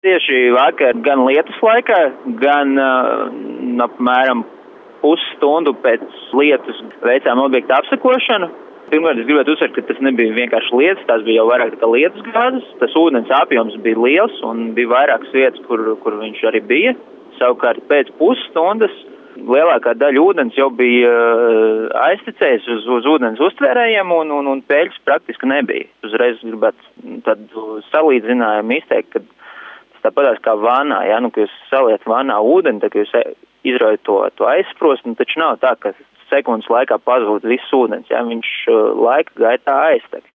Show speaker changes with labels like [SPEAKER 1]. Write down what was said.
[SPEAKER 1] Tieši vakar gan lietus laikā, gan apmēram pusstundu pēc lietus veicām objektu apsekošanu. Pirmkārt, es gribētu uzsvērt, ka tas nebija vienkārši lietus, tās bija jau vairāk kā lietus gāzes. Tas ūdens apjoms bija liels un bija vairākas vietas, kur viņš arī bija. Savukārt pēc pusstundas lielākā daļa ūdens jau bija aiztecējis uz ūdens uztvērējiem un peļķis praktiski nebija. Uzreiz gribētu tādu salīdzinājumu izteikt, ka tas tāpatās kā vannā, ja, ka jūs saliet vannā ūdeni, tad jūs izraujat to aizsprostu, taču nav tā, ka sekundes laikā pazūd viss ūdens, ja, viņš laika gaitā aiztek.